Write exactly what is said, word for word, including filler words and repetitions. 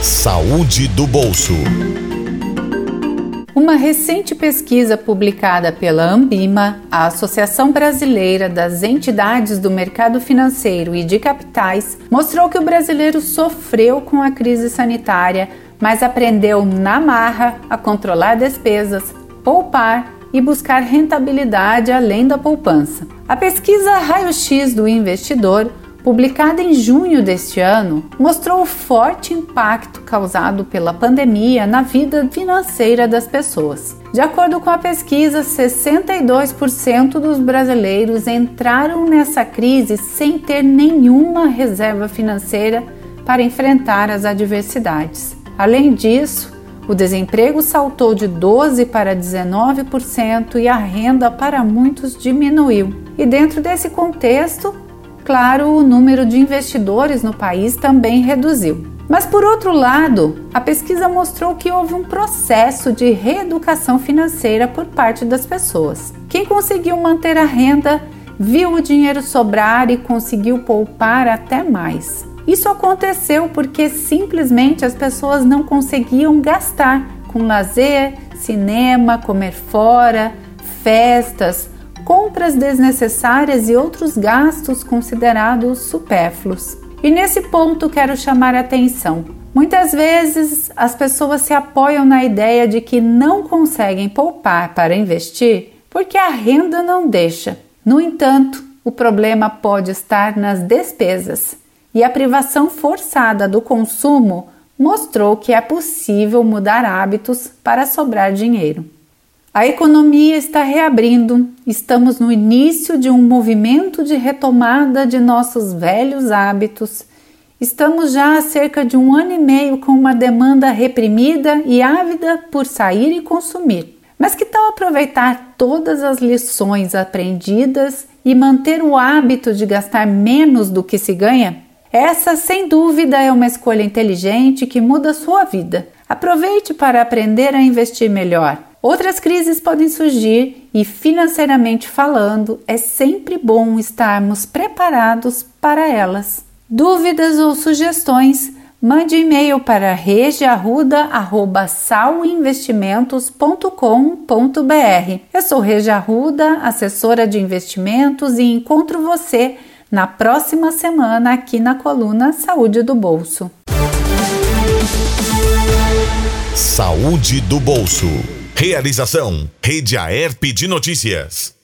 Saúde do bolso. Uma recente pesquisa publicada pela Ambima, a Associação Brasileira das Entidades do Mercado Financeiro e de Capitais, mostrou que o brasileiro sofreu com a crise sanitária, mas aprendeu na marra a controlar despesas, poupar e buscar rentabilidade além da poupança. A pesquisa Raio-X do Investidor, publicada em junho deste ano, mostrou o forte impacto causado pela pandemia na vida financeira das pessoas. De acordo com a pesquisa, sessenta e dois por cento dos brasileiros entraram nessa crise sem ter nenhuma reserva financeira para enfrentar as adversidades. Além disso, o desemprego saltou de doze por cento para dezenove por cento e a renda para muitos diminuiu. E dentro desse contexto, claro, o número de investidores no país também reduziu. Mas, por outro lado, a pesquisa mostrou que houve um processo de reeducação financeira por parte das pessoas. Quem conseguiu manter a renda viu o dinheiro sobrar e conseguiu poupar até mais. Isso aconteceu porque simplesmente as pessoas não conseguiam gastar com lazer, cinema, comer fora, festas, compras desnecessárias e outros gastos considerados supérfluos. E nesse ponto quero chamar a atenção. Muitas vezes as pessoas se apoiam na ideia de que não conseguem poupar para investir porque a renda não deixa. No entanto, o problema pode estar nas despesas. E a privação forçada do consumo mostrou que é possível mudar hábitos para sobrar dinheiro. A economia está reabrindo, estamos no início de um movimento de retomada de nossos velhos hábitos. Estamos já há cerca de um ano e meio com uma demanda reprimida e ávida por sair e consumir. Mas que tal aproveitar todas as lições aprendidas e manter o hábito de gastar menos do que se ganha? Essa, sem dúvida, é uma escolha inteligente que muda a sua vida. Aproveite para aprender a investir melhor. Outras crises podem surgir e, financeiramente falando, é sempre bom estarmos preparados para elas. Dúvidas ou sugestões? Mande e-mail para regiarruda arroba sauinvestimentos ponto com ponto br. Eu sou Regia Arruda, assessora de investimentos, e encontro você na próxima semana aqui na coluna Saúde do Bolso. Saúde do Bolso. Realização: Rede Aerp de Notícias.